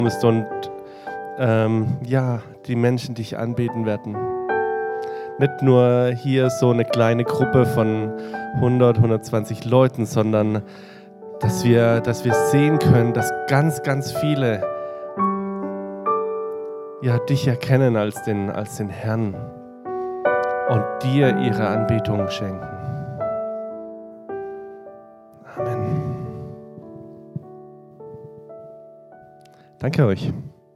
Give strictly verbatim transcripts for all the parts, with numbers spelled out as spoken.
und ähm, ja, die Menschen dich anbeten werden. Nicht nur hier so eine kleine Gruppe von hundert, hundertzwanzig Leuten, sondern dass wir, dass wir sehen können, dass ganz, ganz viele ja, dich erkennen als den, als den Herrn und dir ihre Anbetung schenken. Amen. Danke euch.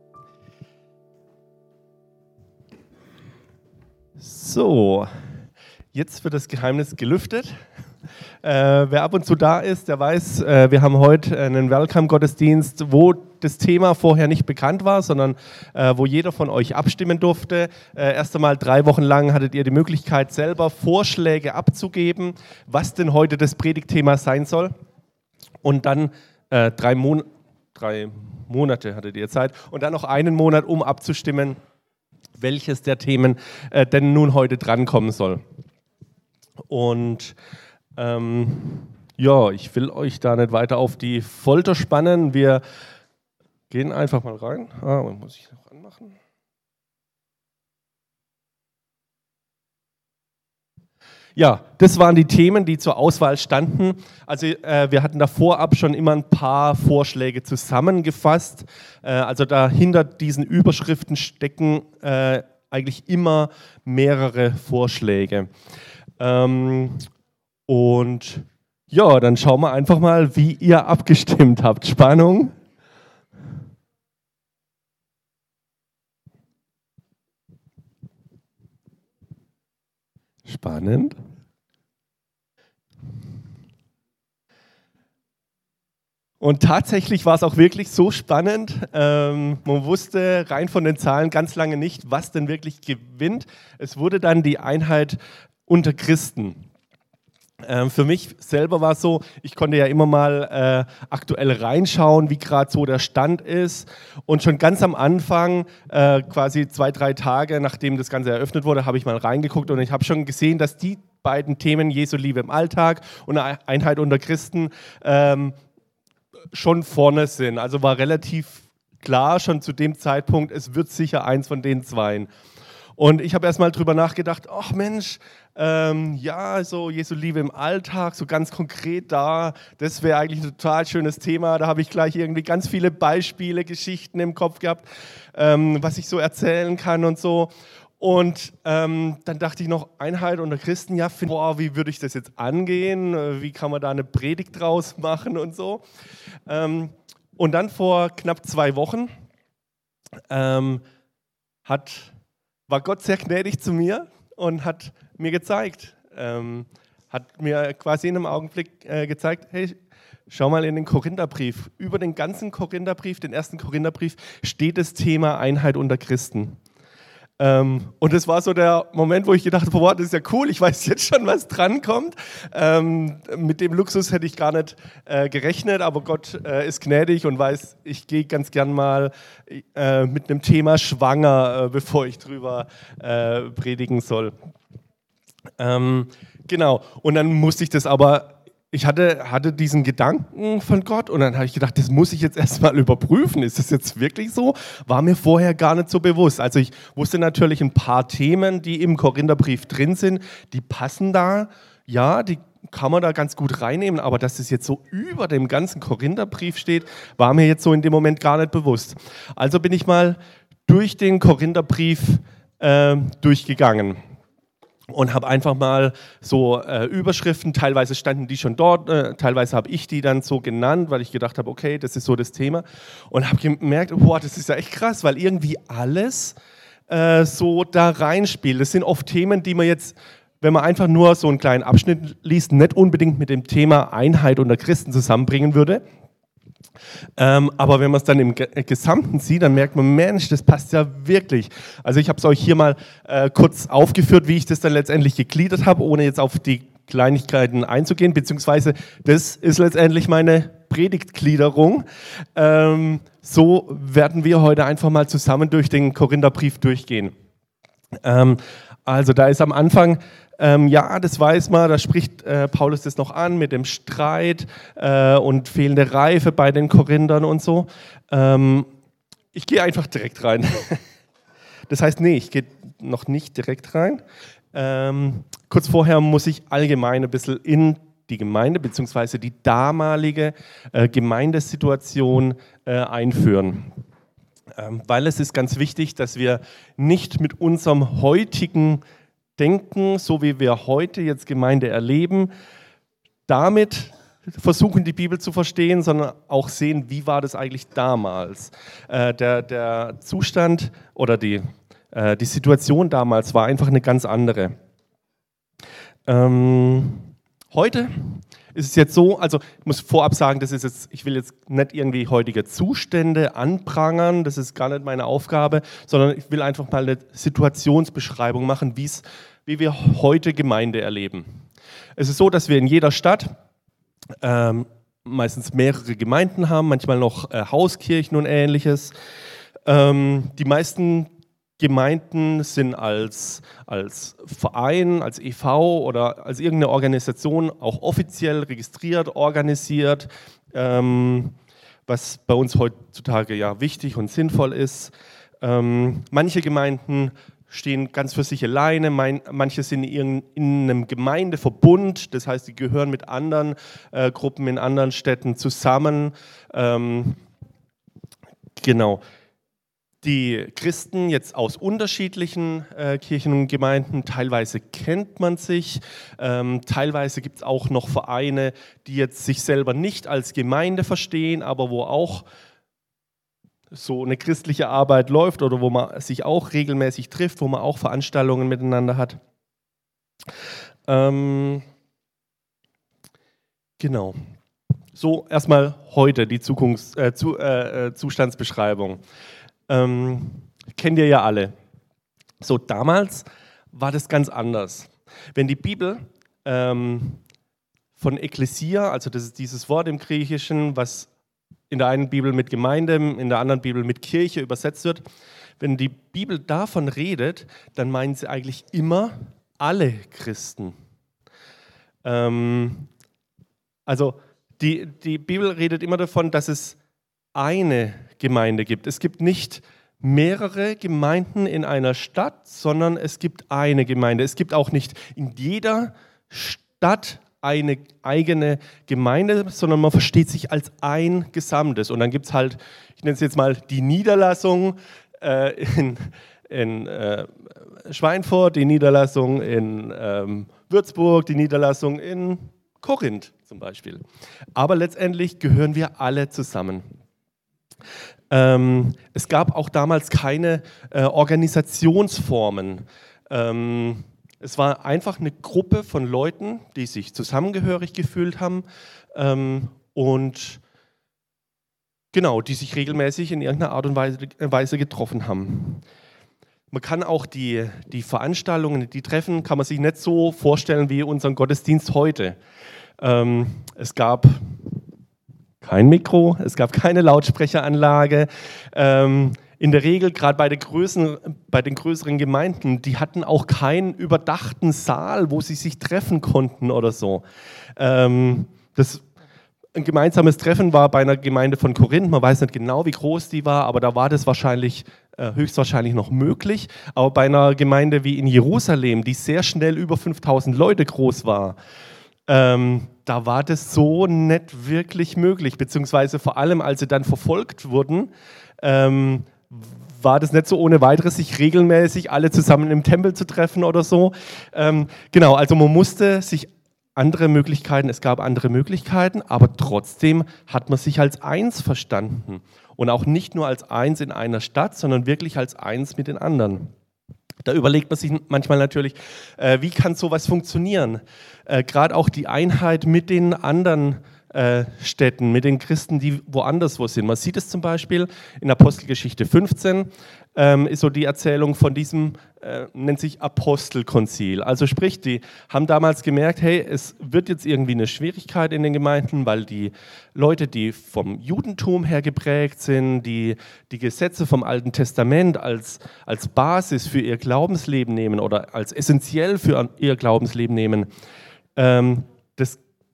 So, jetzt wird das Geheimnis gelüftet. Äh, wer ab und zu da ist, der weiß, äh, wir haben heute einen Welcome-Gottesdienst, wo das Thema vorher nicht bekannt war, sondern äh, wo jeder von euch abstimmen durfte. Äh, erst einmal drei Wochen lang hattet ihr die Möglichkeit, selber Vorschläge abzugeben, was denn heute das Predigtthema sein soll. Und dann äh, drei, Mon- drei Monate hattet ihr Zeit und dann noch einen Monat, um abzustimmen, welches der Themen äh, denn nun heute drankommen soll. Und ähm, ja, ich will euch da nicht weiter auf die Folter spannen. Wir gehen einfach mal rein. Ah, muss ich noch anmachen? Ja, das waren die Themen, die zur Auswahl standen. Also äh, wir hatten da vorab schon immer ein paar Vorschläge zusammengefasst. Äh, also da hinter diesen Überschriften stecken äh, eigentlich immer mehrere Vorschläge. Ähm, und ja, dann schauen wir einfach mal, wie ihr abgestimmt habt. Spannung. Spannend. Und tatsächlich war es auch wirklich so spannend. Ähm, man wusste rein von den Zahlen ganz lange nicht, was denn wirklich gewinnt. Es wurde dann die Einheit unter Christen. Ähm, für mich selber war es so, ich konnte ja immer mal äh, aktuell reinschauen, wie gerade so der Stand ist. Und schon ganz am Anfang, äh, quasi zwei, drei Tage nachdem das Ganze eröffnet wurde, habe ich mal reingeguckt und ich habe schon gesehen, dass die beiden Themen Jesu Liebe im Alltag und Einheit unter Christen ähm, schon vorne sind. Also war relativ klar schon zu dem Zeitpunkt, es wird sicher eins von den zweien. Und ich habe erst mal drüber nachgedacht, ach Mensch, ähm, ja, so Jesu Liebe im Alltag, so ganz konkret da, das wäre eigentlich ein total schönes Thema. Da habe ich gleich irgendwie ganz viele Beispiele, Geschichten im Kopf gehabt, ähm, was ich so erzählen kann und so. Und ähm, dann dachte ich noch, Einheit unter Christen, ja, find, boah, wie würde ich das jetzt angehen? Wie kann man da eine Predigt draus machen und so? Ähm, und dann vor knapp zwei Wochen ähm, hat... war Gott sehr gnädig zu mir und hat mir gezeigt, ähm, hat mir quasi in einem Augenblick äh, gezeigt, hey, schau mal in den Korintherbrief. Über den ganzen Korintherbrief, den ersten Korintherbrief, steht das Thema Einheit unter Christen. Ähm, und das war so der Moment, wo ich gedacht habe, boah, das ist ja cool, ich weiß jetzt schon, was drankommt. Ähm, mit dem Luxus hätte ich gar nicht äh, gerechnet, aber Gott äh, ist gnädig und weiß, ich gehe ganz gern mal äh, mit einem Thema schwanger, äh, bevor ich drüber äh, predigen soll. Ähm, genau, und dann musste ich das aber... Ich hatte, hatte diesen Gedanken von Gott und dann habe ich gedacht, das muss ich jetzt erstmal überprüfen. Ist das jetzt wirklich so? War mir vorher gar nicht so bewusst. Also ich wusste natürlich ein paar Themen, die im Korintherbrief drin sind, die passen da. Ja, die kann man da ganz gut reinnehmen, aber dass das jetzt so über dem ganzen Korintherbrief steht, war mir jetzt so in dem Moment gar nicht bewusst. Also bin ich mal durch den Korintherbrief äh, durchgegangen. Und habe einfach mal so äh, Überschriften, teilweise standen die schon dort, äh, teilweise habe ich die dann so genannt, weil ich gedacht habe, okay, das ist so das Thema. Und habe gemerkt, boah, das ist ja echt krass, weil irgendwie alles äh, so da reinspielt. Das sind oft Themen, die man jetzt, wenn man einfach nur so einen kleinen Abschnitt liest, nicht unbedingt mit dem Thema Einheit unter Christen zusammenbringen würde. Ähm, aber wenn man es dann im Gesamten sieht, dann merkt man, Mensch, das passt ja wirklich. Also ich habe es euch hier mal äh, kurz aufgeführt, wie ich das dann letztendlich gegliedert habe, ohne jetzt auf die Kleinigkeiten einzugehen, beziehungsweise das ist letztendlich meine Predigtgliederung. Ähm, so werden wir heute einfach mal zusammen durch den Korintherbrief durchgehen. Ähm, also da ist am Anfang... Ähm, ja, das weiß man, da spricht äh, Paulus das noch an mit dem Streit äh, und fehlende Reife bei den Korinthern und so. Ähm, Ich gehe einfach direkt rein. Das heißt, nee, ich gehe noch nicht direkt rein. Ähm, kurz vorher muss ich allgemein ein bisschen in die Gemeinde bzw. die damalige äh, Gemeindesituation äh, einführen. Ähm, weil es ist ganz wichtig, dass wir nicht mit unserem heutigen Denken, so wie wir heute jetzt Gemeinde erleben, damit versuchen, die Bibel zu verstehen, sondern auch sehen, wie war das eigentlich damals. Äh, der, der Zustand oder die, äh, die Situation damals war einfach eine ganz andere. Ähm, heute ist es jetzt so, also ich muss vorab sagen, das ist jetzt, ich will jetzt nicht irgendwie heutige Zustände anprangern, das ist gar nicht meine Aufgabe, sondern ich will einfach mal eine Situationsbeschreibung machen, wie's, wie wir heute Gemeinde erleben. Es ist so, dass wir in jeder Stadt ähm, meistens mehrere Gemeinden haben, manchmal noch äh, Hauskirchen und Ähnliches. Ähm, die meisten Gemeinden sind als, als Verein, als E V oder als irgendeine Organisation auch offiziell registriert, organisiert, ähm, was bei uns heutzutage ja wichtig und sinnvoll ist. Ähm, manche Gemeinden stehen ganz für sich alleine, mein, manche sind in, in einem Gemeindeverbund, das heißt, sie gehören mit anderen äh, Gruppen in anderen Städten zusammen. Ähm, genau. Die Christen jetzt aus unterschiedlichen äh, Kirchen und Gemeinden, teilweise kennt man sich, ähm, teilweise gibt es auch noch Vereine, die jetzt sich selber nicht als Gemeinde verstehen, aber wo auch so eine christliche Arbeit läuft oder wo man sich auch regelmäßig trifft, wo man auch Veranstaltungen miteinander hat. Ähm, genau. So erstmal heute die Zukunfts-, äh, zu, äh, Zustandsbeschreibung. Ähm, kennt ihr ja alle. So, damals war das ganz anders. Wenn die Bibel ähm, von Ekklesia, also das ist dieses Wort im Griechischen, was in der einen Bibel mit Gemeinde, in der anderen Bibel mit Kirche übersetzt wird, wenn die Bibel davon redet, dann meinen sie eigentlich immer alle Christen. Ähm, also die, die Bibel redet immer davon, dass es eine Gemeinde gibt. Es gibt nicht mehrere Gemeinden in einer Stadt, sondern es gibt eine Gemeinde. Es gibt auch nicht in jeder Stadt eine eigene Gemeinde, sondern man versteht sich als ein Gesamtes. Und dann gibt es halt, ich nenne es jetzt mal die Niederlassung äh, in, in äh, Schweinfurt, die Niederlassung in ähm, Würzburg, die Niederlassung in Korinth zum Beispiel. Aber letztendlich gehören wir alle zusammen. Ähm, es gab auch damals keine äh, Organisationsformen. Ähm, es war einfach eine Gruppe von Leuten, die sich zusammengehörig gefühlt haben ähm, und genau, die sich regelmäßig in irgendeiner Art und Weise, Weise getroffen haben. Man kann auch die, die Veranstaltungen, die Treffen, kann man sich nicht so vorstellen wie unseren Gottesdienst heute. Ähm, es gab kein Mikro, es gab keine Lautsprecheranlage. Ähm, in der Regel, gerade bei, bei den größeren Gemeinden, die hatten auch keinen überdachten Saal, wo sie sich treffen konnten oder so. Ähm, das, ein gemeinsames Treffen war bei einer Gemeinde von Korinth, man weiß nicht genau, wie groß die war, aber da war das wahrscheinlich, äh, höchstwahrscheinlich noch möglich. Aber bei einer Gemeinde wie in Jerusalem, die sehr schnell über fünftausend Leute groß war, Ähm, da war das so nicht wirklich möglich, beziehungsweise vor allem, als sie dann verfolgt wurden, ähm, war das nicht so ohne weiteres, sich regelmäßig alle zusammen im Tempel zu treffen oder so. Ähm, genau, also man musste sich andere Möglichkeiten, es gab andere Möglichkeiten, aber trotzdem hat man sich als eins verstanden. Und auch nicht nur als eins in einer Stadt, sondern wirklich als eins mit den anderen. Da überlegt man sich manchmal natürlich, äh, wie kann sowas funktionieren? Äh, Gerade auch die Einheit mit den anderen äh, Städten, mit den Christen, die woanders wo sind. Man sieht es zum Beispiel in Apostelgeschichte fünfzehn, ähm, ist so die Erzählung von diesem, äh, nennt sich Apostelkonzil. Also sprich, die haben damals gemerkt, hey, es wird jetzt irgendwie eine Schwierigkeit in den Gemeinden, weil die Leute, die vom Judentum her geprägt sind, die die Gesetze vom Alten Testament als, als Basis für ihr Glaubensleben nehmen oder als essentiell für ihr Glaubensleben nehmen, ähm, das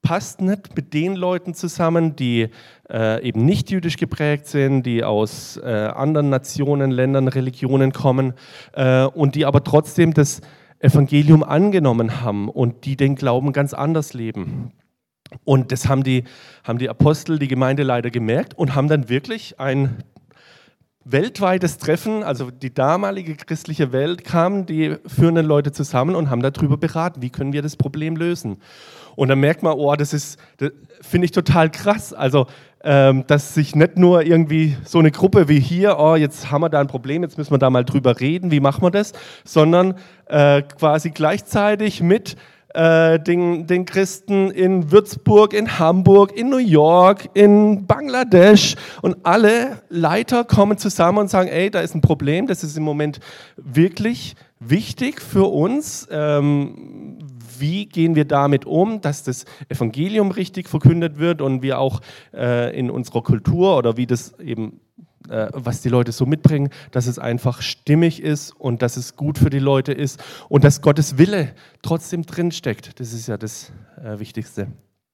passt nicht mit den Leuten zusammen, die äh, eben nicht jüdisch geprägt sind, die aus äh, anderen Nationen, Ländern, Religionen kommen äh, und die aber trotzdem das Evangelium angenommen haben und die den Glauben ganz anders leben. Und das haben die, haben die Apostel, die Gemeindeleiter gemerkt und haben dann wirklich ein weltweites Treffen, also die damalige christliche Welt, kamen die führenden Leute zusammen und haben darüber beraten, wie können wir das Problem lösen. Und dann merkt man, oh, das ist, das finde ich total krass, also ähm, dass sich nicht nur irgendwie so eine Gruppe wie hier, oh, jetzt haben wir da ein Problem, jetzt müssen wir da mal drüber reden, wie machen wir das, sondern äh, quasi gleichzeitig mit Den, den Christen in Würzburg, in Hamburg, in New York, in Bangladesch und alle Leiter kommen zusammen und sagen, ey, da ist ein Problem, das ist im Moment wirklich wichtig für uns. Ähm, wie gehen wir damit um, dass das Evangelium richtig verkündet wird und wir auch äh, in unserer Kultur oder wie das eben was die Leute so mitbringen, dass es einfach stimmig ist und dass es gut für die Leute ist und dass Gottes Wille trotzdem drinsteckt. Das ist ja das äh, Wichtigste.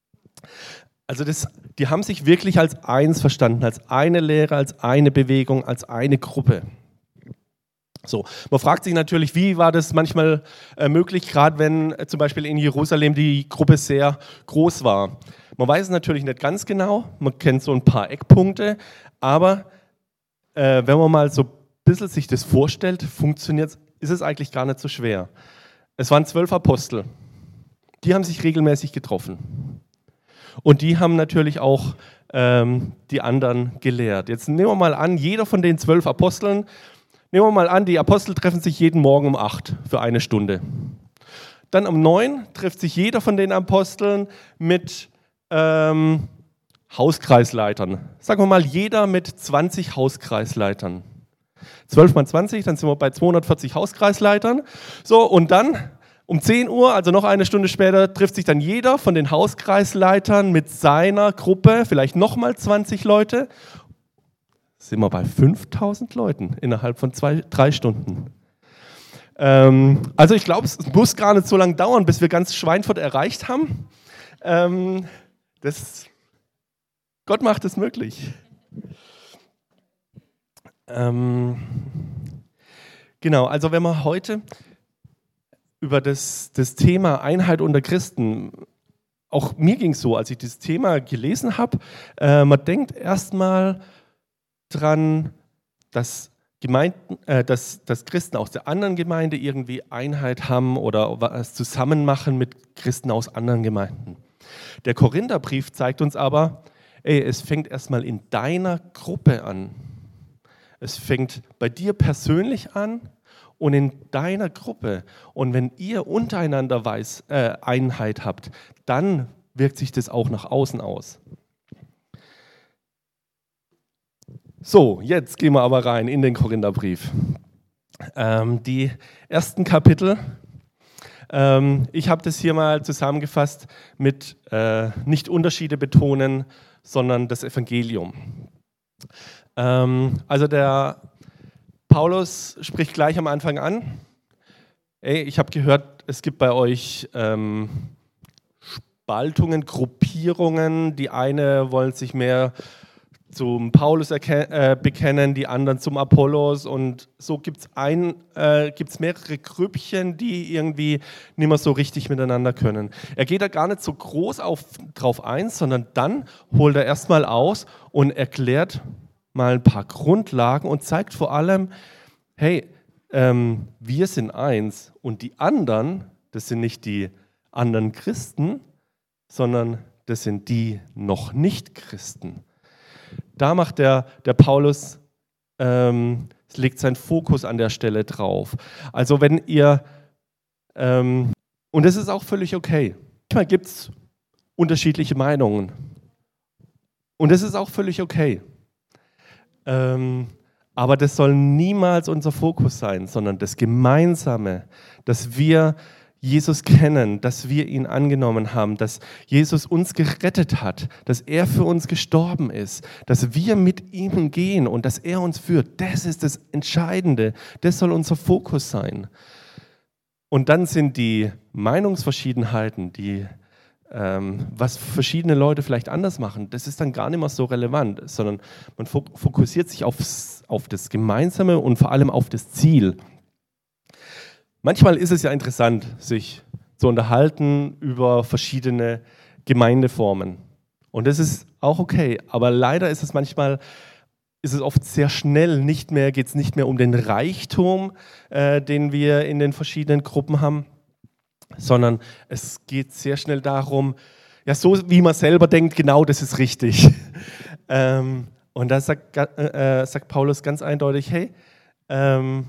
Also das, die haben sich wirklich als eins verstanden, als eine Lehre, als eine Bewegung, als eine Gruppe. So, man fragt sich natürlich, wie war das manchmal äh, möglich, gerade wenn äh, zum Beispiel in Jerusalem die Gruppe sehr groß war. Man weiß es natürlich nicht ganz genau, man kennt so ein paar Eckpunkte, aber Äh, wenn man mal so ein bisschen sich das vorstellt, funktioniert, ist es eigentlich gar nicht so schwer. Es waren zwölf Apostel, die haben sich regelmäßig getroffen. Und die haben natürlich auch ähm, die anderen gelehrt. Jetzt nehmen wir mal an, jeder von den zwölf Aposteln, nehmen wir mal an, die Apostel treffen sich jeden Morgen um acht für eine Stunde. Dann um neun trifft sich jeder von den Aposteln mit ähm, Hauskreisleitern. Sagen wir mal, jeder mit zwanzig Hauskreisleitern. zwölf mal zwanzig, dann sind wir bei zweihundertvierzig Hauskreisleitern. So, und dann um zehn Uhr, also noch eine Stunde später, trifft sich dann jeder von den Hauskreisleitern mit seiner Gruppe, vielleicht nochmal zwanzig Leute. Sind wir bei fünftausend Leuten innerhalb von zwei, drei Stunden. Ähm, also ich glaube, es muss gar nicht so lange dauern, bis wir ganz Schweinfurt erreicht haben. Ähm, das Gott macht es möglich. Ähm, genau, also wenn man heute über das, das Thema Einheit unter Christen, auch mir ging es so, als ich das Thema gelesen habe, äh, man denkt erstmal dran, dass, Gemeinden, äh, dass, dass Christen aus der anderen Gemeinde irgendwie Einheit haben oder was zusammen machen mit Christen aus anderen Gemeinden. Der Korintherbrief zeigt uns aber, ey, es fängt erstmal in deiner Gruppe an. Es fängt bei dir persönlich an und in deiner Gruppe. Und wenn ihr untereinander weiß, äh, Einheit habt, dann wirkt sich das auch nach außen aus. So, jetzt gehen wir aber rein in den Korintherbrief. Ähm, die ersten Kapitel. Ähm, ich habe das hier mal zusammengefasst mit äh, nicht Unterschiede betonen, sondern das Evangelium. Ähm, also der Paulus spricht gleich am Anfang an, ey, ich habe gehört, es gibt bei euch ähm, Spaltungen, Gruppierungen, die eine wollen sich mehr zum Paulus äh, bekennen, die anderen zum Apollos und so gibt es äh, gibt's mehrere Grüppchen, die irgendwie nicht mehr so richtig miteinander können. Er geht da gar nicht so groß auf, drauf ein, sondern dann holt er erstmal aus und erklärt mal ein paar Grundlagen und zeigt vor allem, hey, ähm, wir sind eins und die anderen, das sind nicht die anderen Christen, sondern das sind die noch nicht Christen. Da macht der, der Paulus, ähm, legt seinen Fokus an der Stelle drauf. Also wenn ihr, ähm, und das ist auch völlig okay, manchmal gibt es unterschiedliche Meinungen und das ist auch völlig okay. Ähm, aber das soll niemals unser Fokus sein, sondern das Gemeinsame, dass wir Jesus kennen, dass wir ihn angenommen haben, dass Jesus uns gerettet hat, dass er für uns gestorben ist, dass wir mit ihm gehen und dass er uns führt. Das ist das Entscheidende. Das soll unser Fokus sein. Und dann sind die Meinungsverschiedenheiten, die ähm, was verschiedene Leute vielleicht anders machen, das ist dann gar nicht mehr so relevant, sondern man fokussiert sich aufs, auf das Gemeinsame und vor allem auf das Ziel. Manchmal ist es ja interessant, sich zu unterhalten über verschiedene Gemeindeformen. Und das ist auch okay, aber leider ist es manchmal, ist es oft sehr schnell nicht mehr, geht es nicht mehr um den Reichtum, äh, den wir in den verschiedenen Gruppen haben, sondern es geht sehr schnell darum, ja, so wie man selber denkt, genau das ist richtig. ähm, und da sagt, äh, sagt Paulus ganz eindeutig, hey, ähm,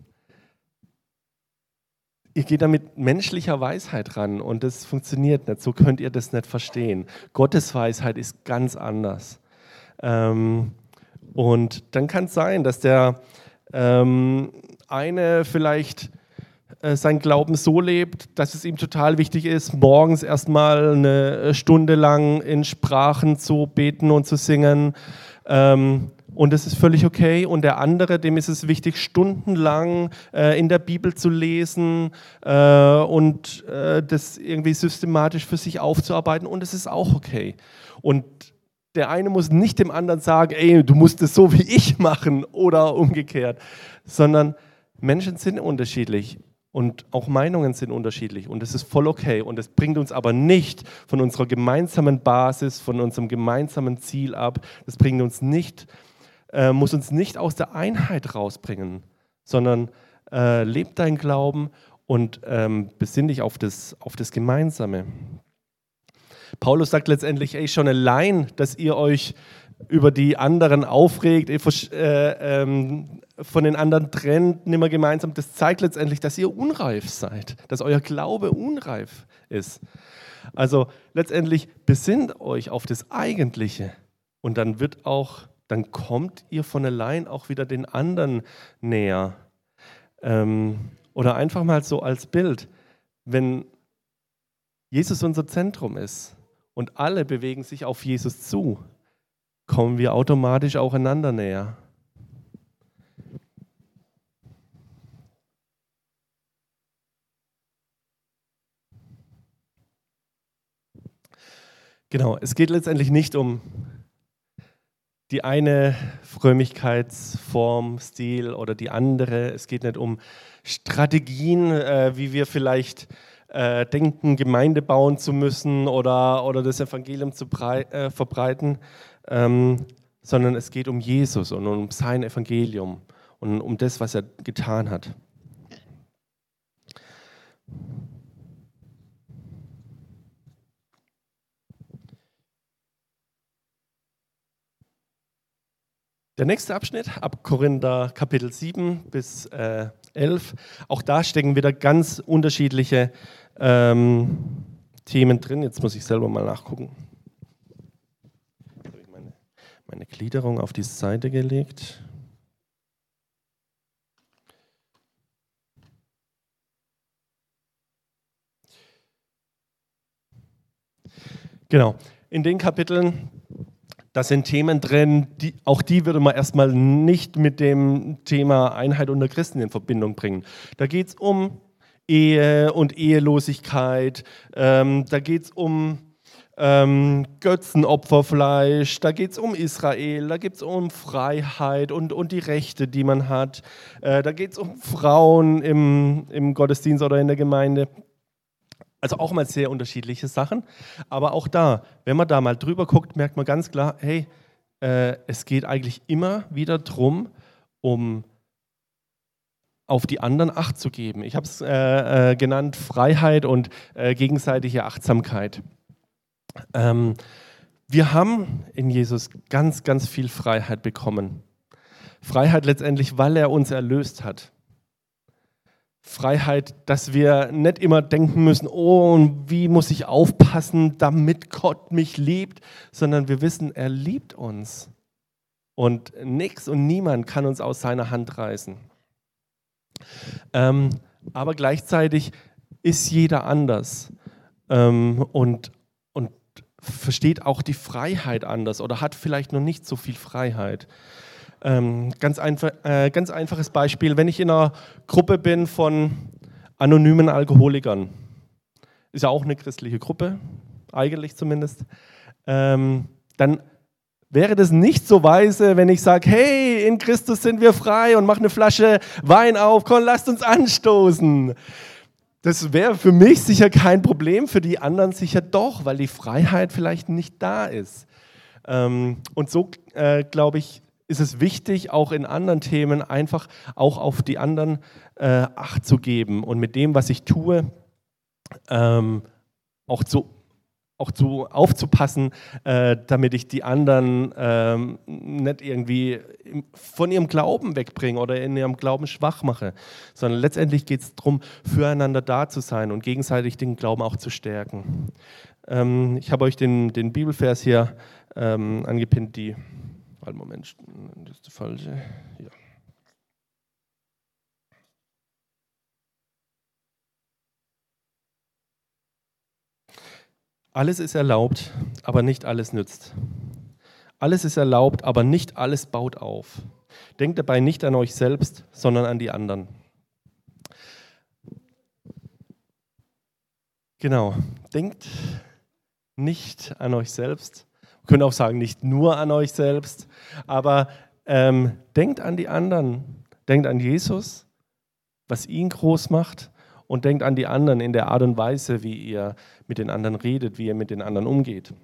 ihr geht da mit menschlicher Weisheit ran und das funktioniert nicht, so könnt ihr das nicht verstehen. Gottes Weisheit ist ganz anders. Ähm, und dann kann es sein, dass der ähm, eine vielleicht äh, seinen Glauben so lebt, dass es ihm total wichtig ist, morgens erstmal eine Stunde lang in Sprachen zu beten und zu singen. Ähm, Und das ist völlig okay. Und der andere, dem ist es wichtig, stundenlang äh, in der Bibel zu lesen äh, und äh, das irgendwie systematisch für sich aufzuarbeiten. Und das ist auch okay. Und der eine muss nicht dem anderen sagen, ey, du musst es so wie ich machen oder umgekehrt, sondern Menschen sind unterschiedlich. Und auch Meinungen sind unterschiedlich und das ist voll okay. Und das bringt uns aber nicht von unserer gemeinsamen Basis, von unserem gemeinsamen Ziel ab. Das bringt uns nicht Äh, muss uns nicht aus der Einheit rausbringen, sondern äh, lebt dein Glauben und ähm, besinn dich auf das, auf das Gemeinsame. Paulus sagt letztendlich, ey, schon allein, dass ihr euch über die anderen aufregt, ihr äh, ähm, von den anderen trennt, nicht mehr gemeinsam, das zeigt letztendlich, dass ihr unreif seid, dass euer Glaube unreif ist. Also letztendlich besinnt euch auf das Eigentliche und dann wird auch dann kommt ihr von allein auch wieder den anderen näher. Ähm, oder einfach mal so als Bild, wenn Jesus unser Zentrum ist und alle bewegen sich auf Jesus zu, kommen wir automatisch auch einander näher. Genau, es geht letztendlich nicht um die eine Frömmigkeitsform, Stil oder die andere. Es geht nicht um Strategien, äh, wie wir vielleicht äh, denken, Gemeinde bauen zu müssen oder, oder das Evangelium zu brei- äh, verbreiten, ähm, sondern es geht um Jesus und um sein Evangelium und um das, was er getan hat. Der nächste Abschnitt, ab Korinther Kapitel sieben bis äh, elf, auch da stecken wieder ganz unterschiedliche ähm, Themen drin. Jetzt muss ich selber mal nachgucken. Jetzt habe ich meine, meine Gliederung auf die Seite gelegt. Genau, in den Kapiteln, da sind Themen drin, die, auch die würde man erstmal nicht mit dem Thema Einheit unter Christen in Verbindung bringen. Da geht es um Ehe und Ehelosigkeit, ähm, da geht es um ähm, Götzenopferfleisch, da geht es um Israel, da geht es um Freiheit und, und die Rechte, die man hat, äh, da geht es um Frauen im, im Gottesdienst oder in der Gemeinde. Also auch mal sehr unterschiedliche Sachen, aber auch da, wenn man da mal drüber guckt, merkt man ganz klar, hey, äh, es geht eigentlich immer wieder darum, um auf die anderen Acht zu geben. Ich habe es äh, äh, genannt, Freiheit und äh, gegenseitige Achtsamkeit. Ähm, wir haben in Jesus ganz, ganz viel Freiheit bekommen. Freiheit letztendlich, weil er uns erlöst hat. Freiheit, dass wir nicht immer denken müssen, oh, und wie muss ich aufpassen, damit Gott mich liebt, sondern wir wissen, er liebt uns. Und nichts und niemand kann uns aus seiner Hand reißen. Ähm, aber gleichzeitig ist jeder anders ähm, und, und versteht auch die Freiheit anders oder hat vielleicht noch nicht so viel Freiheit. Ähm, ganz, einfach, äh, ganz einfaches Beispiel, wenn ich in einer Gruppe bin von anonymen Alkoholikern, ist ja auch eine christliche Gruppe, eigentlich zumindest, ähm, dann wäre das nicht so weise, wenn ich sage, hey, in Christus sind wir frei und mach eine Flasche Wein auf, komm, lasst uns anstoßen. Das wäre für mich sicher kein Problem, für die anderen sicher doch, weil die Freiheit vielleicht nicht da ist. Ähm, und so, äh, glaube ich, ist es wichtig, auch in anderen Themen einfach auch auf die anderen äh, Acht zu geben und mit dem, was ich tue, ähm, auch zu auch zu, aufzupassen, äh, damit ich die anderen ähm, nicht irgendwie von ihrem Glauben wegbringe oder in ihrem Glauben schwach mache, sondern letztendlich geht es darum, füreinander da zu sein und gegenseitig den Glauben auch zu stärken. Ähm, ich habe euch den, den Bibelvers hier ähm, angepinnt, die, warte, Moment, das ist die falsche, ja. Alles ist erlaubt, aber nicht alles nützt. Alles ist erlaubt, aber nicht alles baut auf. Denkt dabei nicht an euch selbst, sondern an die anderen. Genau, denkt nicht an euch selbst. Wir können auch sagen, nicht nur an euch selbst, aber ähm, denkt an die anderen. Denkt an Jesus, was ihn groß macht. Und denkt an die anderen in der Art und Weise, wie ihr mit den anderen redet, wie ihr mit den anderen umgeht.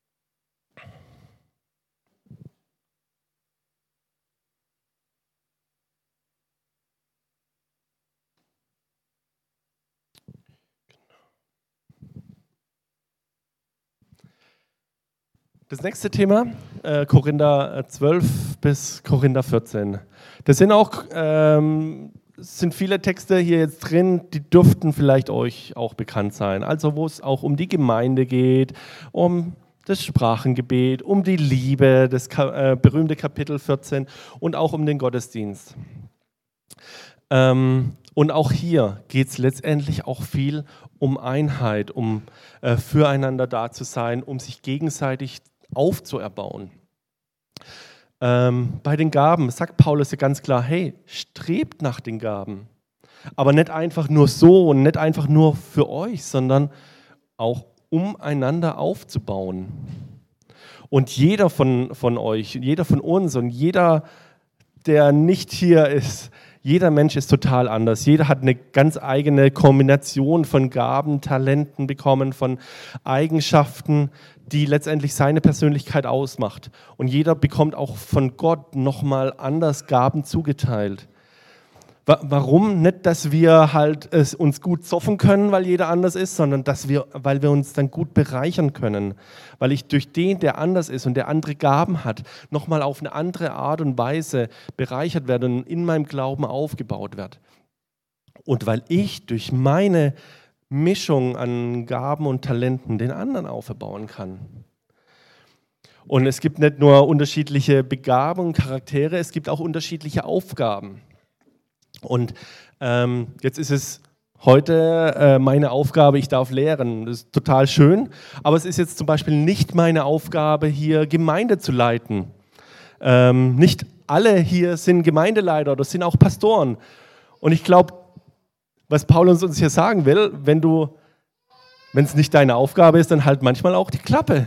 Das nächste Thema, äh, Korinther zwölf bis Korinther vierzehn. Das sind auch ähm, sind viele Texte hier jetzt drin, die dürften vielleicht euch auch bekannt sein. Also wo es auch um die Gemeinde geht, um das Sprachengebet, um die Liebe, das äh, berühmte Kapitel vierzehn und auch um den Gottesdienst. Ähm, und auch hier geht es letztendlich auch viel um Einheit, um äh, füreinander da zu sein, um sich gegenseitig aufzuerbauen. Ähm, bei den Gaben sagt Paulus ja ganz klar, hey, strebt nach den Gaben. Aber nicht einfach nur so und nicht einfach nur für euch, sondern auch um einander aufzubauen. Und jeder von, von euch, jeder von uns und jeder, der nicht hier ist, jeder Mensch ist total anders. Jeder hat eine ganz eigene Kombination von Gaben, Talenten bekommen, von Eigenschaften, die letztendlich seine Persönlichkeit ausmacht. Und jeder bekommt auch von Gott nochmal anders Gaben zugeteilt. Warum? Nicht, dass wir halt es uns gut zoffen können, weil jeder anders ist, sondern dass wir, weil wir uns dann gut bereichern können. Weil ich durch den, der anders ist und der andere Gaben hat, nochmal auf eine andere Art und Weise bereichert werde und in meinem Glauben aufgebaut werde. Und weil ich durch meine Mischung an Gaben und Talenten den anderen aufbauen kann. Und es gibt nicht nur unterschiedliche Begabungen, Charaktere, es gibt auch unterschiedliche Aufgaben. Und ähm, jetzt ist es heute äh, meine Aufgabe, ich darf lehren. Das ist total schön, aber es ist jetzt zum Beispiel nicht meine Aufgabe, hier Gemeinde zu leiten. Ähm, nicht alle hier sind Gemeindeleiter oder sind auch Pastoren. Und ich glaube, was Paulus uns hier sagen will, wenn du, wenn es nicht deine Aufgabe ist, dann halt manchmal auch die Klappe.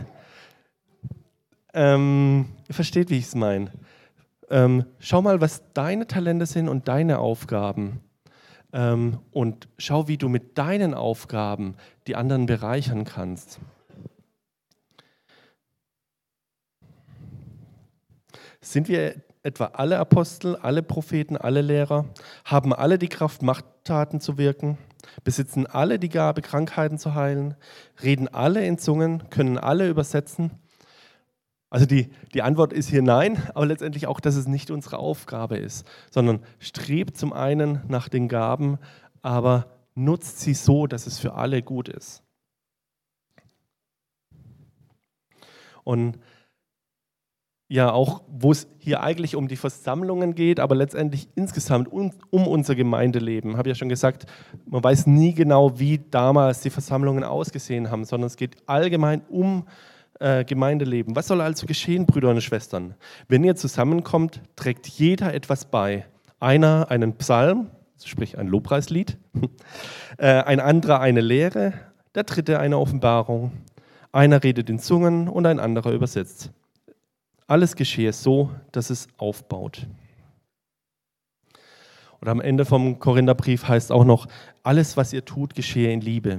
Ähm, ihr versteht, wie ich es meine. Ähm, schau mal, was deine Talente sind und deine Aufgaben. Ähm, und schau, wie du mit deinen Aufgaben die anderen bereichern kannst. Sind wir etwa alle Apostel, alle Propheten, alle Lehrer? Haben alle die Kraft, Machttaten zu wirken? Besitzen alle die Gabe, Krankheiten zu heilen? Reden alle in Zungen? Können alle übersetzen? Also die, die Antwort ist hier nein, aber letztendlich auch, dass es nicht unsere Aufgabe ist, sondern strebt zum einen nach den Gaben, aber nutzt sie so, dass es für alle gut ist. Und ja, auch wo es hier eigentlich um die Versammlungen geht, aber letztendlich insgesamt um, um unser Gemeindeleben. Habe ich ja schon gesagt, man weiß nie genau, wie damals die Versammlungen ausgesehen haben, sondern es geht allgemein um Äh, Gemeindeleben. Was soll also geschehen, Brüder und Schwestern? Wenn ihr zusammenkommt, trägt jeder etwas bei. Einer einen Psalm, sprich ein Lobpreislied, äh, ein anderer eine Lehre, der dritte eine Offenbarung, Einer redet in Zungen und ein anderer übersetzt. Alles geschehe so, dass es aufbaut. Und am Ende vom Korintherbrief heißt auch noch, alles, was ihr tut, geschehe in Liebe.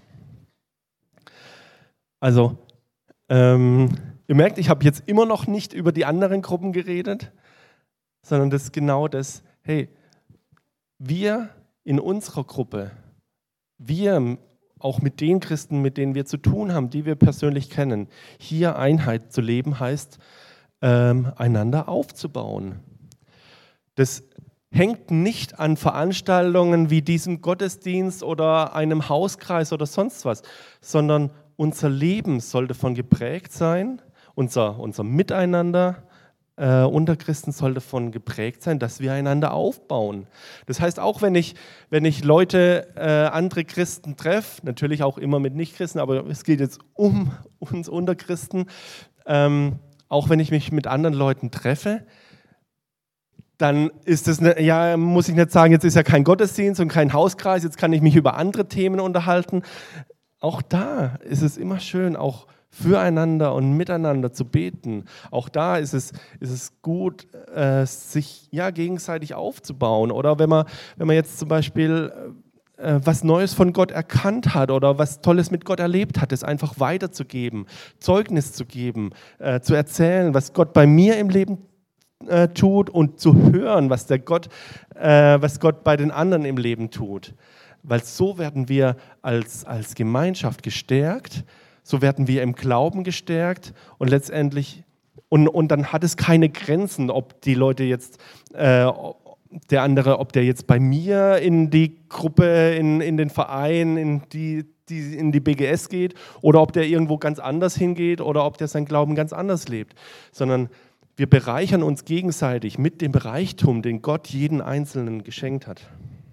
Also, ähm, ihr merkt, ich habe jetzt immer noch nicht über die anderen Gruppen geredet, sondern das ist genau das, hey, wir in unserer Gruppe, wir auch mit den Christen, mit denen wir zu tun haben, die wir persönlich kennen, hier Einheit zu leben, heißt, ähm, einander aufzubauen. Das hängt nicht an Veranstaltungen wie diesem Gottesdienst oder einem Hauskreis oder sonst was, sondern unser Leben soll davon geprägt sein, unser, unser Miteinander äh, unter Christen soll davon geprägt sein, dass wir einander aufbauen. Das heißt, auch wenn ich, wenn ich Leute, äh, andere Christen treffe, natürlich auch immer mit Nichtchristen, aber es geht jetzt um uns unter Christen, ähm, auch wenn ich mich mit anderen Leuten treffe, dann ist es, ne, ja, muss ich nicht sagen, jetzt ist ja kein Gottesdienst und kein Hauskreis, jetzt kann ich mich über andere Themen unterhalten. Auch da ist es immer schön, auch füreinander und miteinander zu beten. Auch da ist es, ist es gut, äh, sich ja, gegenseitig aufzubauen. Oder wenn man, wenn man jetzt zum Beispiel äh, was Neues von Gott erkannt hat oder was Tolles mit Gott erlebt hat, es einfach weiterzugeben, Zeugnis zu geben, äh, zu erzählen, was Gott bei mir im Leben äh, tut und zu hören, was, der Gott, äh, was Gott bei den anderen im Leben tut. Weil so werden wir als, als Gemeinschaft gestärkt, so werden wir im Glauben gestärkt und letztendlich, und, und dann hat es keine Grenzen, ob die Leute jetzt, äh, der andere, ob der jetzt bei mir in die Gruppe, in, in den Verein, in die, die, in die B G S geht oder ob der irgendwo ganz anders hingeht oder ob der seinen Glauben ganz anders lebt, sondern wir bereichern uns gegenseitig mit dem Reichtum, den Gott jeden Einzelnen geschenkt hat.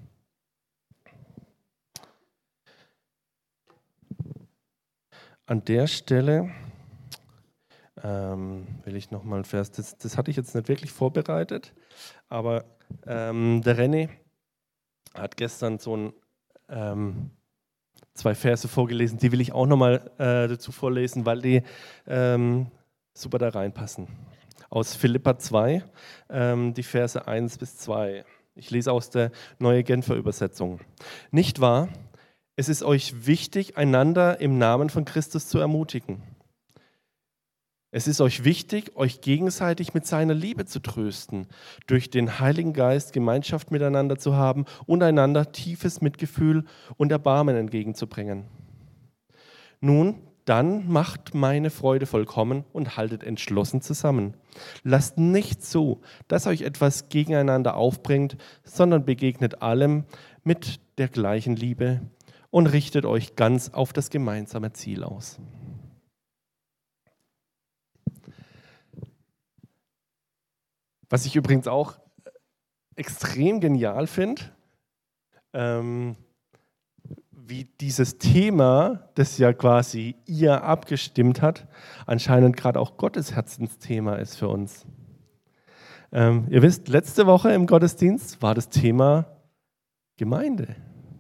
An der Stelle ähm, will ich nochmal einen Vers, das, das hatte ich jetzt nicht wirklich vorbereitet, aber ähm, der René hat gestern so ein, ähm, zwei Verse vorgelesen, die will ich auch nochmal äh, dazu vorlesen, weil die ähm, super da reinpassen. Aus Philipper zwei, ähm, die Verse eins bis zwei. Ich lese aus der Neue Genfer Übersetzung. Nicht wahr? Es ist euch wichtig, einander im Namen von Christus zu ermutigen. Es ist euch wichtig, euch gegenseitig mit seiner Liebe zu trösten, durch den Heiligen Geist Gemeinschaft miteinander zu haben und einander tiefes Mitgefühl und Erbarmen entgegenzubringen. Nun, dann macht meine Freude vollkommen und haltet entschlossen zusammen. Lasst nicht zu, dass euch etwas gegeneinander aufbringt, sondern begegnet allem mit der gleichen Liebe und richtet euch ganz auf das gemeinsame Ziel aus. Was ich übrigens auch extrem genial finde, ähm, wie dieses Thema, das ja quasi ihr abgestimmt hat, anscheinend gerade auch Gottes Herzensthema ist für uns. Ähm, ihr wisst, letzte Woche im Gottesdienst war das Thema Gemeinde.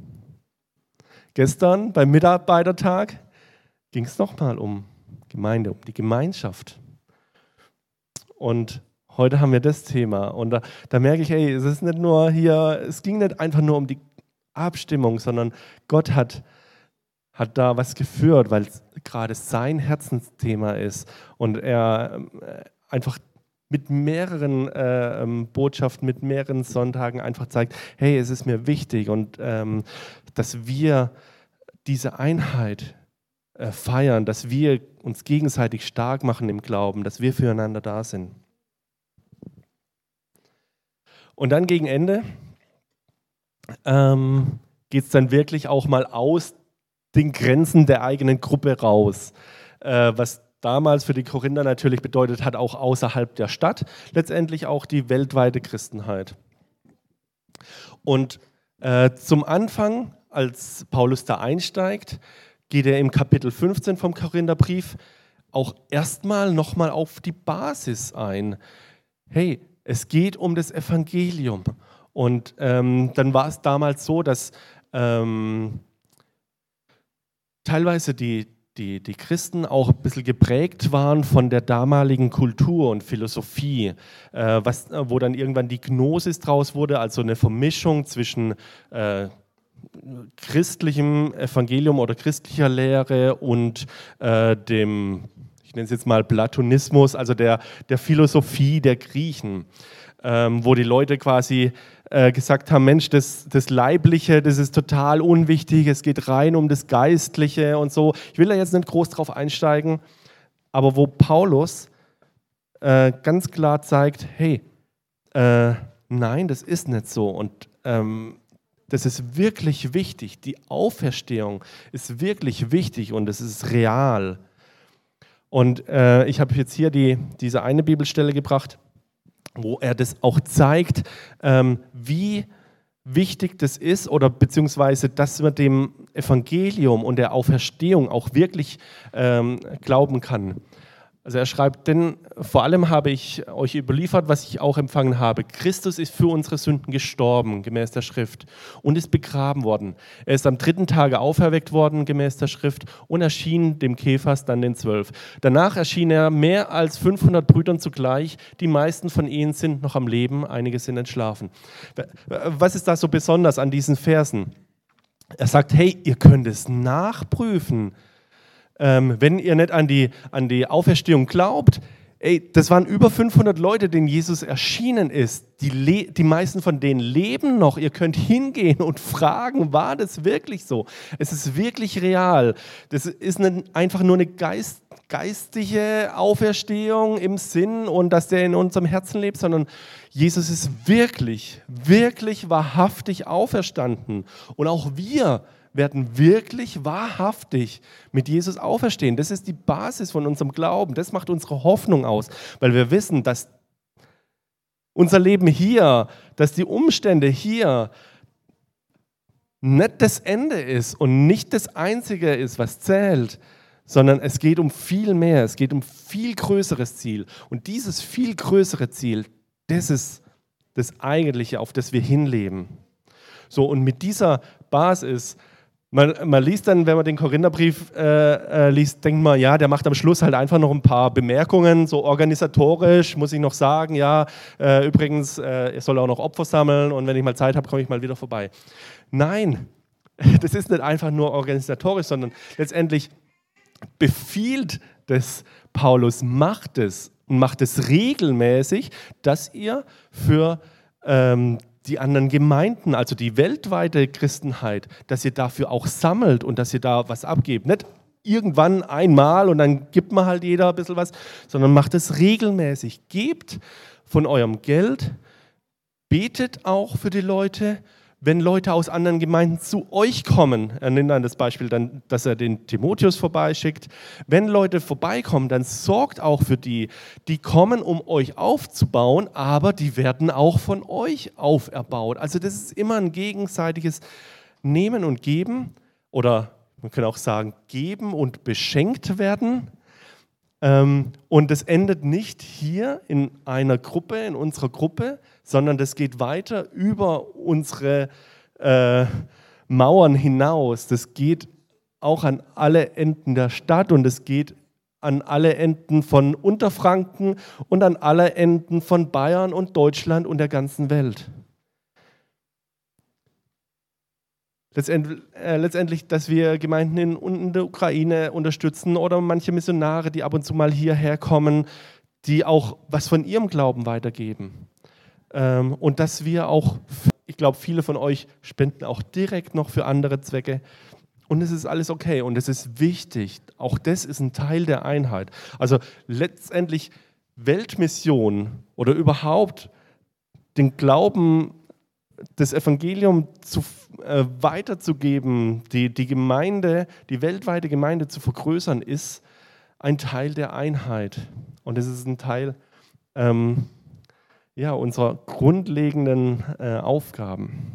Gestern beim Mitarbeitertag ging es nochmal um Gemeinde, um die Gemeinschaft. Und heute haben wir das Thema. Und da, da merke ich, hey, es ist nicht nur hier, es ging nicht einfach nur um die Abstimmung, sondern Gott hat, hat da was geführt, weil es gerade sein Herzensthema ist. Und er äh, einfach mit mehreren äh, Botschaften, mit mehreren Sonntagen einfach zeigt, hey, es ist mir wichtig und ähm, dass wir diese Einheit äh, feiern, dass wir uns gegenseitig stark machen im Glauben, dass wir füreinander da sind. Und dann gegen Ende ähm, geht es dann wirklich auch mal aus den Grenzen der eigenen Gruppe raus, äh, was damals für die Korinther natürlich bedeutet hat, auch außerhalb der Stadt, letztendlich auch die weltweite Christenheit. Und äh, zum Anfang, als Paulus da einsteigt, geht er im Kapitel fünfzehn vom Korintherbrief auch erstmal nochmal auf die Basis ein. Hey, es geht um das Evangelium. Und ähm, dann war es damals so, dass ähm, teilweise die die, die Christen auch ein bisschen geprägt waren von der damaligen Kultur und Philosophie, äh, was, wo dann irgendwann die Gnosis draus wurde, also eine Vermischung zwischen äh, christlichem Evangelium oder christlicher Lehre und äh, dem, ich nenne es jetzt mal Platonismus, also der, der Philosophie der Griechen, ähm, wo die Leute quasi äh, gesagt haben, Mensch, das, das Leibliche, das ist total unwichtig, es geht rein um das Geistliche und so. Ich will da jetzt nicht groß drauf einsteigen, aber wo Paulus äh, ganz klar zeigt, hey, äh, nein, das ist nicht so und ähm, das ist wirklich wichtig. Die Auferstehung ist wirklich wichtig und es ist real. Und äh, ich habe jetzt hier die, diese eine Bibelstelle gebracht, wo er das auch zeigt, ähm, wie wichtig das ist oder beziehungsweise, dass man dem Evangelium und der Auferstehung auch wirklich ähm, glauben kann. Also er schreibt, denn vor allem habe ich euch überliefert, was ich auch empfangen habe. Christus ist für unsere Sünden gestorben, gemäß der Schrift, und ist begraben worden. Er ist am dritten Tage auferweckt worden, gemäß der Schrift, und erschien dem Kephas, dann den Zwölf. Danach erschien er mehr als fünfhundert Brüdern zugleich. Die meisten von ihnen sind noch am Leben, einige sind entschlafen. Was ist da so besonders an diesen Versen? Er sagt, hey, ihr könnt es nachprüfen. Ähm, wenn ihr nicht an die, an die Auferstehung glaubt, ey, das waren über fünfhundert Leute, denen Jesus erschienen ist. Die, die meisten von denen leben noch. Ihr könnt hingehen und fragen, war das wirklich so? Es ist wirklich real. Das ist nicht einfach nur eine Geist, geistige Auferstehung im Sinn und dass der in unserem Herzen lebt, sondern Jesus ist wirklich, wirklich wahrhaftig auferstanden. Und auch wir werden wirklich wahrhaftig mit Jesus auferstehen. Das ist die Basis von unserem Glauben. Das macht unsere Hoffnung aus, weil wir wissen, dass unser Leben hier, dass die Umstände hier nicht das Ende ist und nicht das Einzige ist, was zählt, sondern es geht um viel mehr, es geht um viel größeres Ziel. Und dieses viel größere Ziel, das ist das Eigentliche, auf das wir hinleben. So, und mit dieser Basis, Man, man liest dann, wenn man den Korintherbrief äh, äh, liest, denkt man, ja, der macht am Schluss halt einfach noch ein paar Bemerkungen, so organisatorisch, muss ich noch sagen, ja, äh, übrigens, äh, er soll auch noch Opfer sammeln und wenn ich mal Zeit habe, komme ich mal wieder vorbei. Nein, das ist nicht einfach nur organisatorisch, sondern letztendlich befiehlt das Paulus, macht es und macht es regelmäßig, dass ihr für ähm, die anderen Gemeinden, also die weltweite Christenheit, dass ihr dafür auch sammelt und dass ihr da was abgebt. Nicht irgendwann einmal und dann gibt man halt jeder ein bisschen was, sondern macht es regelmäßig. Gebt von eurem Geld, betet auch für die Leute. Wenn Leute aus anderen Gemeinden zu euch kommen, er nennt dann das Beispiel, dann, dass er den Timotheus vorbeischickt. Wenn Leute vorbeikommen, dann sorgt auch für die. Die kommen, um euch aufzubauen, aber die werden auch von euch auferbaut. Also das ist immer ein gegenseitiges Nehmen und Geben oder man kann auch sagen, geben und beschenkt werden. Und das endet nicht hier in einer Gruppe, in unserer Gruppe, sondern das geht weiter über unsere äh, Mauern hinaus. Das geht auch an alle Enden der Stadt und es geht an alle Enden von Unterfranken und an alle Enden von Bayern und Deutschland und der ganzen Welt. Letztendlich, äh, letztendlich, dass wir Gemeinden in, in der Ukraine unterstützen oder manche Missionare, die ab und zu mal hierher kommen, die auch was von ihrem Glauben weitergeben. Ähm, und dass wir auch, ich glaube, viele von euch spenden auch direkt noch für andere Zwecke. Und es ist alles okay und es ist wichtig. Auch das ist ein Teil der Einheit. Also letztendlich Weltmission oder überhaupt den Glauben, das Evangelium zu, äh, weiterzugeben, die, die Gemeinde, die weltweite Gemeinde zu vergrößern, ist ein Teil der Einheit. Und es ist ein Teil ähm, ja, unserer grundlegenden äh, Aufgaben.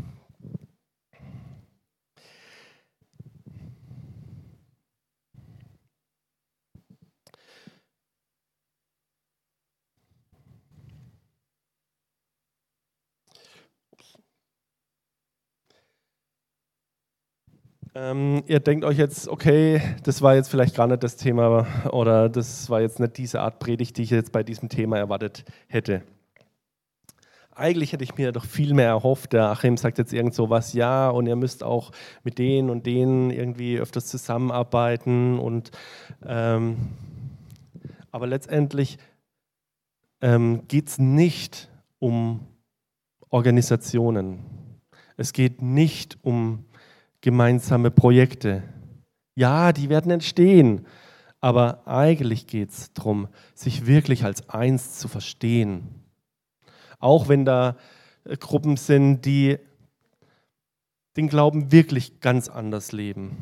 Ähm, ihr denkt euch jetzt, okay, das war jetzt vielleicht gar nicht das Thema oder das war jetzt nicht diese Art Predigt, die ich jetzt bei diesem Thema erwartet hätte. Eigentlich hätte ich mir doch viel mehr erhofft. Der Achim sagt jetzt irgend so was, ja, und ihr müsst auch mit denen und denen irgendwie öfters zusammenarbeiten. Und, ähm, aber letztendlich ähm, geht es nicht um Organisationen. Es geht nicht um gemeinsame Projekte. Ja, die werden entstehen, aber eigentlich geht es darum, sich wirklich als eins zu verstehen. Auch wenn da Gruppen sind, die den Glauben wirklich ganz anders leben.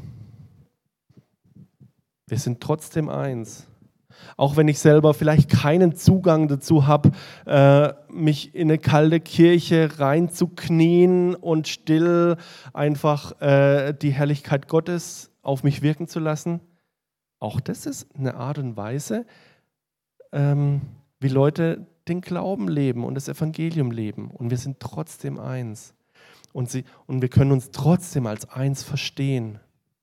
Wir sind trotzdem eins. Auch wenn ich selber vielleicht keinen Zugang dazu habe, äh, mich in eine kalte Kirche reinzuknien und still einfach äh, die Herrlichkeit Gottes auf mich wirken zu lassen. Auch das ist eine Art und Weise, ähm, wie Leute den Glauben leben und das Evangelium leben. Und wir sind trotzdem eins. Und, sie, und wir können uns trotzdem als eins verstehen.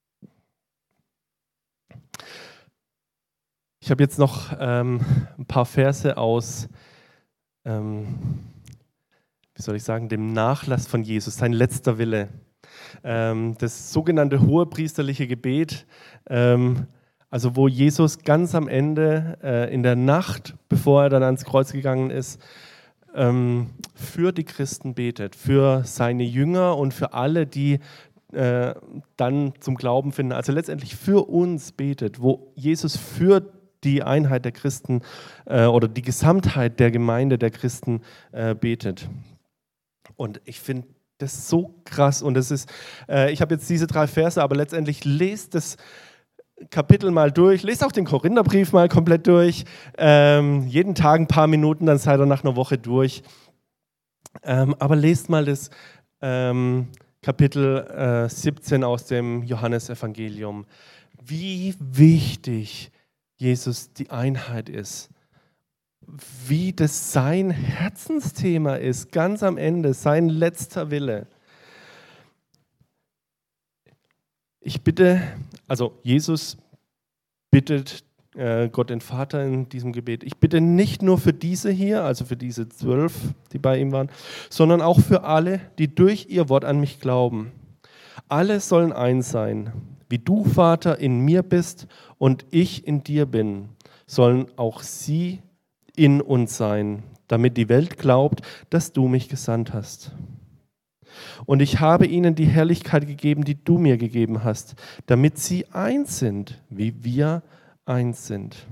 Ich habe jetzt noch ähm, ein paar Verse aus, ähm, wie soll ich sagen, dem Nachlass von Jesus, sein letzter Wille. Ähm, das sogenannte hohepriesterliche Gebet, ähm, also wo Jesus ganz am Ende, äh, in der Nacht, bevor er dann ans Kreuz gegangen ist, ähm, für die Christen betet, für seine Jünger und für alle, die äh, dann zum Glauben finden. Also letztendlich für uns betet, wo Jesus für die Einheit der Christen äh, oder die Gesamtheit der Gemeinde der Christen äh, betet. Und ich finde das so krass. Und das ist, äh, ich habe jetzt diese drei Verse, aber letztendlich lest das Kapitel mal durch, lest auch den Korintherbrief mal komplett durch. Ähm, jeden Tag ein paar Minuten, dann seid ihr nach einer Woche durch. Ähm, aber lest mal das ähm, Kapitel äh, siebzehn aus dem Johannesevangelium. Wie wichtig Jesus die Einheit ist. Wie das sein Herzensthema ist, ganz am Ende, sein letzter Wille. Ich bitte, also Jesus bittet äh, Gott den Vater in diesem Gebet, ich bitte nicht nur für diese hier, also für diese zwölf, die bei ihm waren, sondern auch für alle, die durch ihr Wort an mich glauben. Alle sollen eins sein. Wie du, Vater, in mir bist und ich in dir bin, sollen auch sie in uns sein, damit die Welt glaubt, dass du mich gesandt hast. Und ich habe ihnen die Herrlichkeit gegeben, die du mir gegeben hast, damit sie eins sind, wie wir eins sind.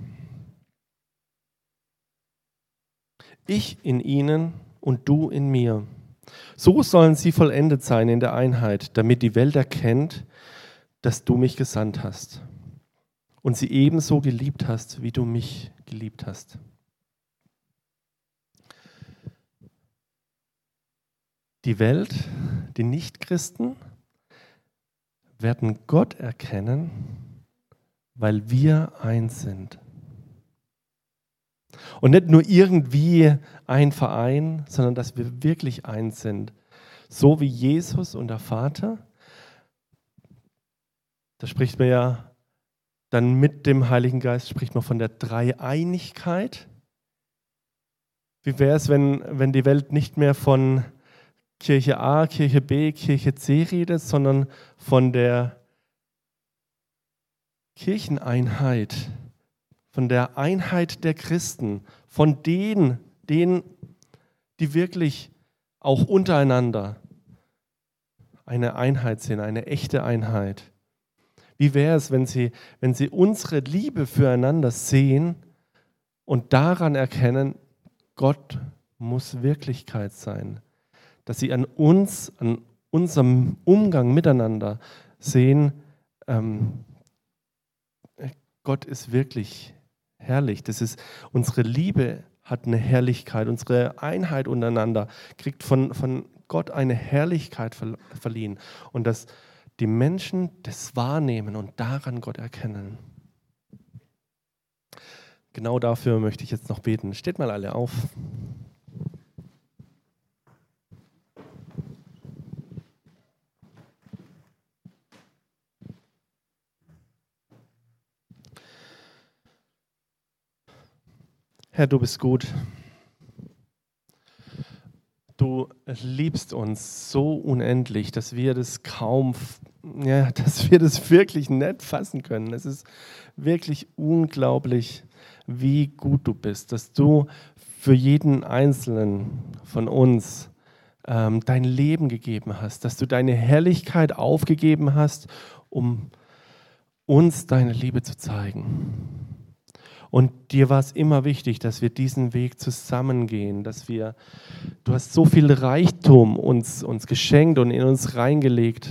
Ich in ihnen und du in mir. So sollen sie vollendet sein in der Einheit, damit die Welt erkennt, dass du mich gesandt hast und sie ebenso geliebt hast, wie du mich geliebt hast. Die Welt, die Nichtchristen, werden Gott erkennen, weil wir eins sind. Und nicht nur irgendwie ein Verein, sondern dass wir wirklich eins sind. So wie Jesus und der Vater. Da spricht man ja dann mit dem Heiligen Geist, spricht man von der Dreieinigkeit. Wie wäre es, wenn, wenn die Welt nicht mehr von Kirche A, Kirche B, Kirche C redet, sondern von der Kircheneinheit, von der Einheit der Christen, von denen, denen, die wirklich auch untereinander eine Einheit sind, eine echte Einheit. Wie wäre es, wenn sie, wenn sie unsere Liebe füreinander sehen und daran erkennen, Gott muss Wirklichkeit sein. Dass sie an uns, an unserem Umgang miteinander sehen, ähm, Gott ist wirklich herrlich. Das ist, unsere Liebe hat eine Herrlichkeit, unsere Einheit untereinander kriegt von, von Gott eine Herrlichkeit verliehen. Und dass die Menschen das wahrnehmen und daran Gott erkennen. Genau dafür möchte ich jetzt noch beten. Steht mal alle auf. Herr, du bist gut. Du liebst uns so unendlich, dass wir das kaum, ja, dass wir das wirklich nicht fassen können. Es ist wirklich unglaublich, wie gut du bist, dass du für jeden Einzelnen von uns ähm, dein Leben gegeben hast, dass du deine Herrlichkeit aufgegeben hast, um uns deine Liebe zu zeigen. Und dir war es immer wichtig, dass wir diesen Weg zusammengehen, dass wir, du hast so viel Reichtum uns, uns geschenkt und in uns reingelegt,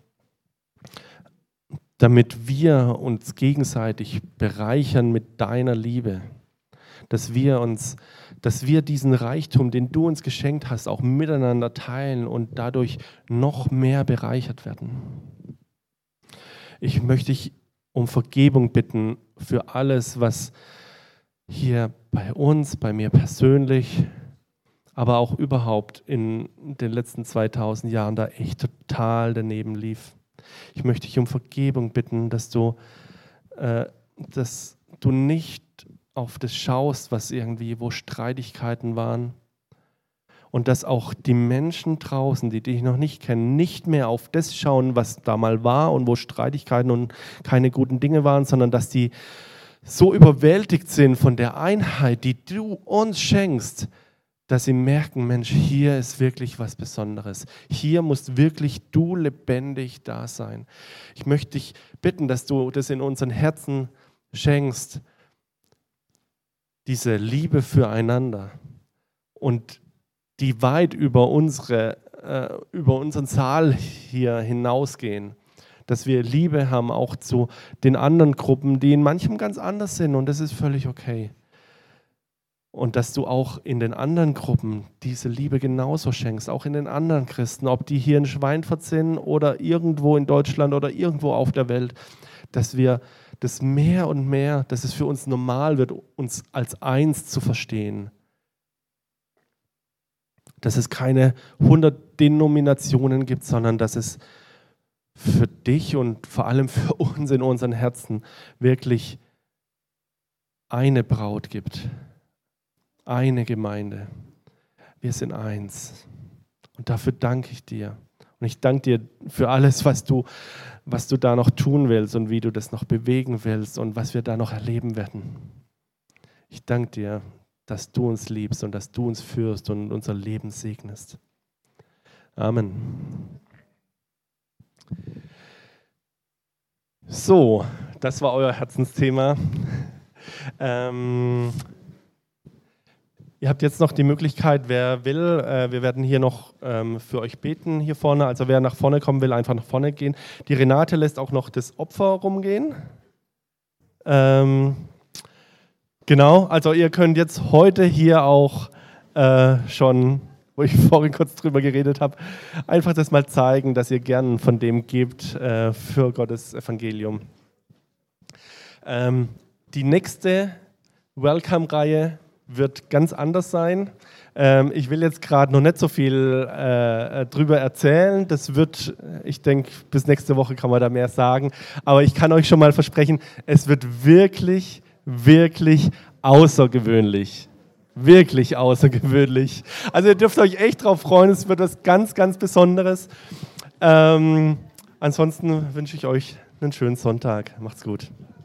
damit wir uns gegenseitig bereichern mit deiner Liebe, dass wir uns, dass wir diesen Reichtum, den du uns geschenkt hast, auch miteinander teilen und dadurch noch mehr bereichert werden. Ich möchte dich um Vergebung bitten für alles, was hier bei uns, bei mir persönlich, aber auch überhaupt in den letzten zweitausend Jahren da echt total daneben lief. Ich möchte dich um Vergebung bitten, dass du, äh, dass du nicht auf das schaust, was irgendwie, wo Streitigkeiten waren, und dass auch die Menschen draußen, die dich noch nicht kennen, nicht mehr auf das schauen, was da mal war und wo Streitigkeiten und keine guten Dinge waren, sondern dass die so überwältigt sind von der Einheit, die du uns schenkst, dass sie merken, Mensch, hier ist wirklich was Besonderes. Hier musst wirklich du lebendig da sein. Ich möchte dich bitten, dass du das in unseren Herzen schenkst, diese Liebe füreinander, und die weit über, unsere, äh, über unseren Saal hier hinausgehen. Dass wir Liebe haben auch zu den anderen Gruppen, die in manchem ganz anders sind, und das ist völlig okay. Und dass du auch in den anderen Gruppen diese Liebe genauso schenkst, auch in den anderen Christen, ob die hier in Schweinfurt sind oder irgendwo in Deutschland oder irgendwo auf der Welt, dass wir das mehr und mehr, dass es für uns normal wird, uns als eins zu verstehen. Dass es keine hundert Denominationen gibt, sondern dass es für dich und vor allem für uns in unseren Herzen wirklich eine Braut gibt, eine Gemeinde. Wir sind eins. Und dafür danke ich dir. Und ich danke dir für alles, was du, was du da noch tun willst und wie du das noch bewegen willst und was wir da noch erleben werden. Ich danke dir, dass du uns liebst und dass du uns führst und unser Leben segnest. Amen. So, das war euer Herzensthema. Ähm, ihr habt jetzt noch die Möglichkeit, wer will, äh, wir werden hier noch ähm, für euch beten hier vorne. Also wer nach vorne kommen will, einfach nach vorne gehen. Die Renate lässt auch noch das Opfer rumgehen. Ähm, Genau, also ihr könnt jetzt heute hier auch äh, schon, wo ich vorhin kurz drüber geredet habe, einfach das mal zeigen, dass ihr gern von dem gebt äh, für Gottes Evangelium. Ähm, die nächste Welcome-Reihe wird ganz anders sein. Ähm, ich will jetzt gerade noch nicht so viel äh, drüber erzählen. Das wird, ich denke, bis nächste Woche kann man da mehr sagen. Aber ich kann euch schon mal versprechen, es wird wirklich wirklich außergewöhnlich. Wirklich außergewöhnlich. Also ihr dürft euch echt drauf freuen, es wird was ganz, ganz Besonderes. Ähm, ansonsten wünsche ich euch einen schönen Sonntag. Macht's gut.